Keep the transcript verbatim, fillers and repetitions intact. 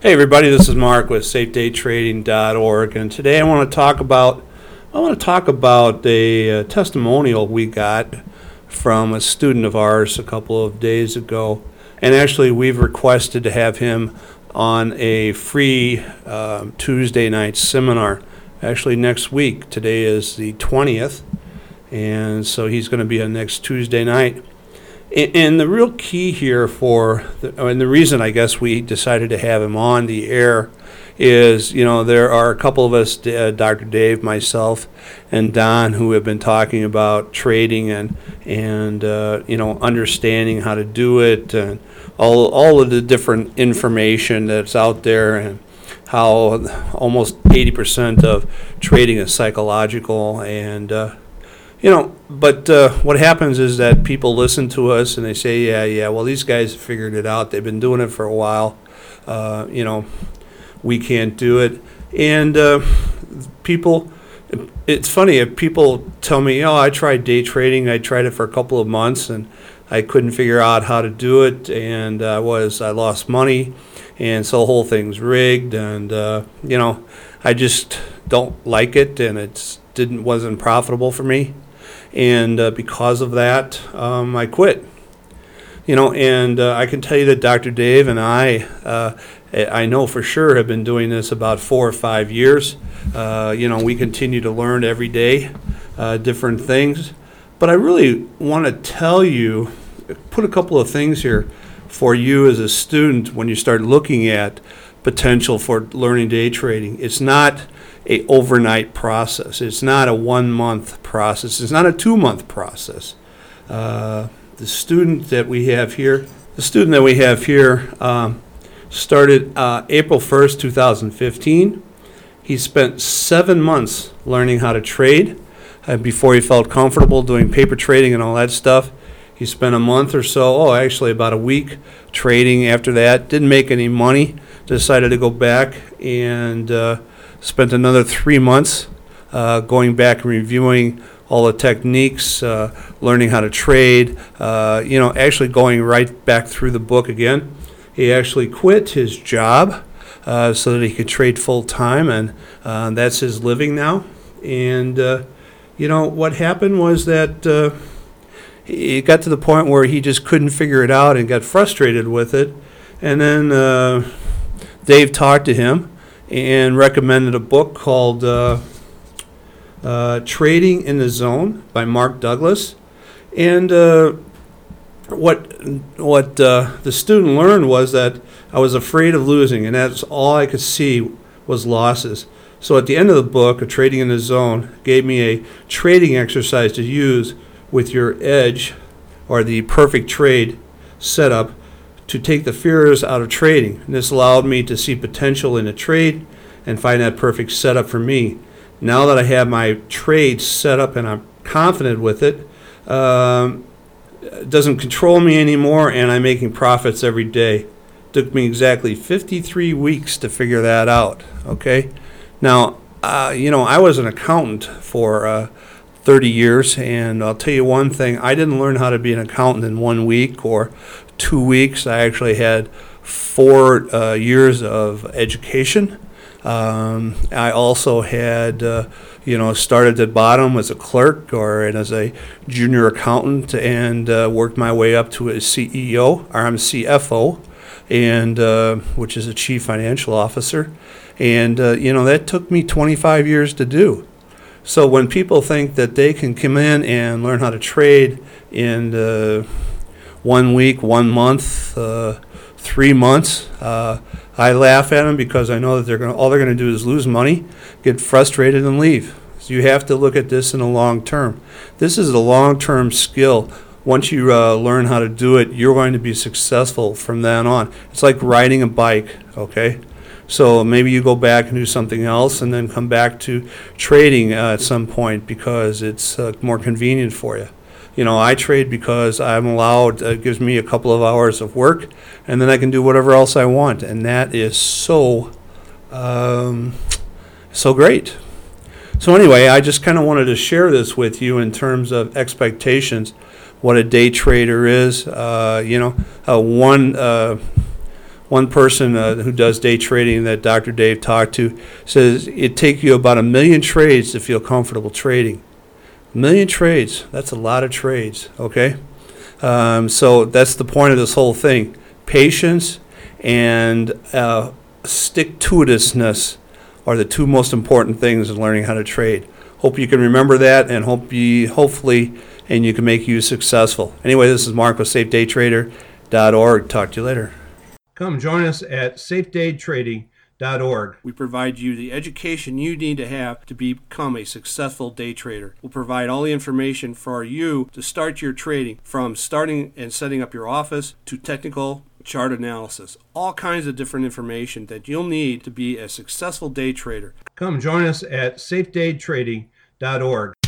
Hey everybody, this is Mark with safe day trading dot org, and today I want to talk about I want to talk about a, uh testimonial we got from a student of ours a couple of days ago, and actually we've requested to have him on a free um, Tuesday night seminar. Actually, next week. Today is the twentieth, and so he's going to be on next Tuesday night. And the real key here for, the, and the reason I guess we decided to have him on the air is, you know, there are a couple of us, uh, Doctor Dave, myself, and Don, who have been talking about trading and, and uh, you know, understanding how to do it and all, all of the different information that's out there and how almost eighty percent of trading is psychological and, uh, You know, but uh, what happens is that people listen to us and they say, yeah, yeah, well, these guys have figured it out. They've been doing it for a while. Uh, you know, we can't do it. And uh, people, it's funny, if people tell me, oh, I tried day trading. I tried it for a couple of months and I couldn't figure out how to do it. And I was, I lost money. And so the whole thing's rigged. And, uh, you know, I just don't like it. And it didn't, wasn't profitable for me. And uh, because of that, um, I quit. You know, and uh, I can tell you that Doctor Dave and I, uh, I know for sure, have been doing this about four or five years. Uh, you know, we continue to learn every day uh, different things. But I really want to tell you, put a couple of things here for you as a student when you start looking at potential for learning day trading. It's not a overnight process. It's not a one-month process. It's not a two-month process. Uh, the student that we have here, the student that we have here um, started uh, April first, two thousand fifteen. He spent seven months learning how to trade uh, before he felt comfortable doing paper trading and all that stuff. He spent a month or so, oh, actually about a week trading after that. Didn't make any money. Decided to go back and uh, spent another three months uh, going back and reviewing all the techniques, uh, learning how to trade, uh, you know, actually going right back through the book again. He actually quit his job uh, so that he could trade full time, and uh, that's his living now. And, uh, you know, what happened was that uh, it got to the point where he just couldn't figure it out and got frustrated with it. And then uh, Dave talked to him and recommended a book called uh, uh, Trading in the Zone by Mark Douglas. And uh, what what uh, the student learned was that I was afraid of losing, and that's all I could see was losses. So at the end of the book, a Trading in the Zone gave me a trading exercise to use with your edge or the perfect trade setup to take the fears out of trading. And this allowed me to see potential in a trade and find that perfect setup for me. Now that I have my trade set up and I'm confident with it, um, it doesn't control me anymore, and I'm making profits every day. It took me exactly fifty-three weeks to figure that out, okay? Now, uh, you know, I was an accountant for uh, thirty years, and I'll tell you one thing, I didn't learn how to be an accountant in one week or two weeks. I actually had four uh, years of education. Um, I also had, uh, you know, started at bottom as a clerk or and as a junior accountant, and uh, worked my way up to a C E O, or I'm a C F O, and uh, which is a chief financial officer. And, uh, you know, that took me twenty-five years to do. So when people think that they can come in and learn how to trade in uh, one week, one month, uh, three months, uh, I laugh at them because I know that they're going all they're going to do is lose money, get frustrated, and leave. So you have to look at this in the long term. This is a long-term skill. Once you uh, learn how to do it, you're going to be successful from then on. It's like riding a bike, okay? So maybe you go back and do something else and then come back to trading uh, at some point because it's uh, more convenient for you. You know, I trade because I'm allowed, uh, it gives me a couple of hours of work, and then I can do whatever else I want. And that is so, um, so great. So anyway, I just kind of wanted to share this with you in terms of expectations, what a day trader is. Uh, you know, uh, one... Uh, one person uh, who does day trading that Doctor Dave talked to says it takes you about a million trades to feel comfortable trading. A million trades, that's a lot of trades, okay? Um, so that's the point of this whole thing. Patience and uh, stick-to-itiveness are the two most important things in learning how to trade. Hope you can remember that, and hope you, hopefully, and you can make you successful. Anyway, this is Mark with safe day trader dot org. Talk to you later. Come join us at safe day trading dot org. We provide you the education you need to have to become a successful day trader. We'll provide all the information for you to start your trading, from starting and setting up your office to technical chart analysis. All kinds of different information that you'll need to be a successful day trader. Come join us at safe day trading dot org.